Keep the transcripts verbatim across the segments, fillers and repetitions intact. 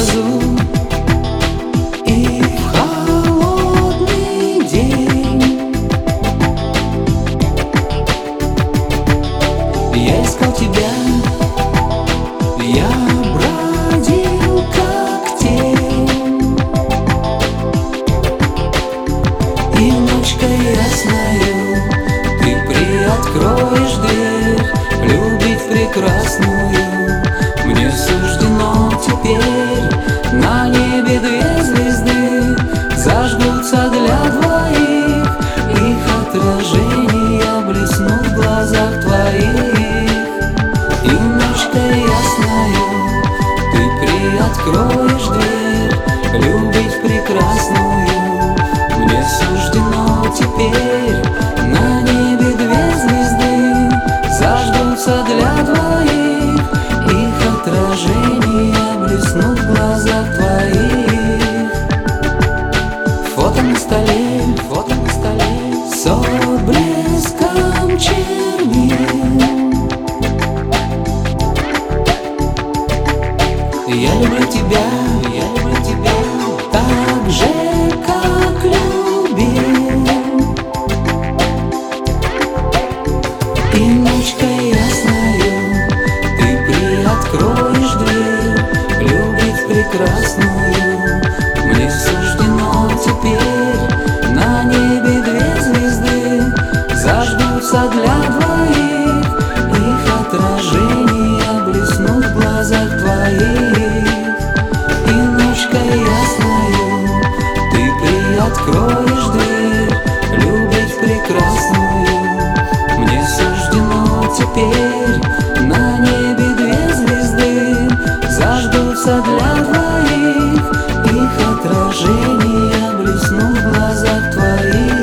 грозу и в холодный день. Я искал тебя, я бродил как тень, и ночка ясною ты приоткроешь дверь. Любить прекрасную мне суждено теперь. На небе две звезды зажгутся для двоих, их отражения блеснут в глазах твоих. И ночка ясною ты приоткроешь дверь. Любить прекрасную мне суждено теперь. На небе две звезды зажгутся для двоих, их отражения блеснут в глазах твоих. Фото на столе, фото на столе с отблеском чернил. Я люблю тебя, я люблю тебя так же, как любил. И ночка ясною ты приоткроешь дверь. Любить прекрасную мне суждено теперь. На небе две звезды зажгутся для двоих, их отражения блеснут в глазах твоих. И ночка ясною ты приоткроешь дверь. Любить прекрасную мне суждено теперь. На небе две звезды зажгутся для двоих, их отражения блеснут в глазах твоих.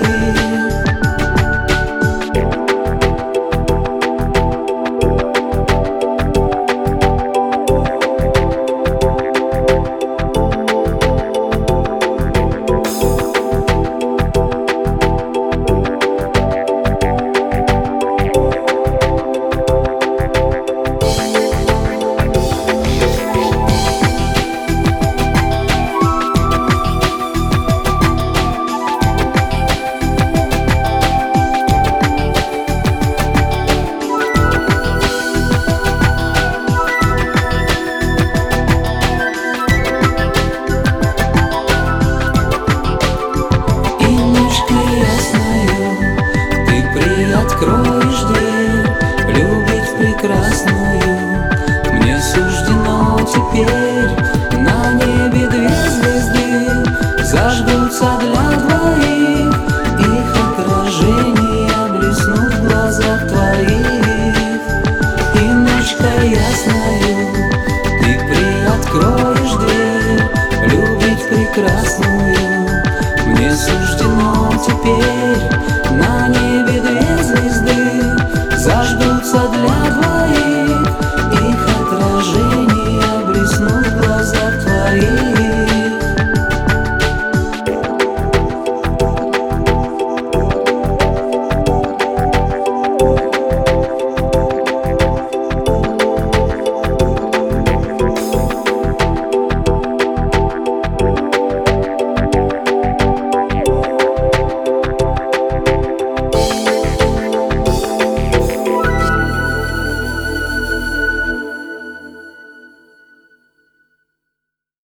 Откроешь дверь. Любить прекрасную мне суждено теперь. На небе две звезды зажгутся для двоих, их отражения блеснут в глазах твоих. И ночка ясною ты приоткроешь дверь. Любить прекрасную мне суждено теперь. На небе две звезды зажгутся для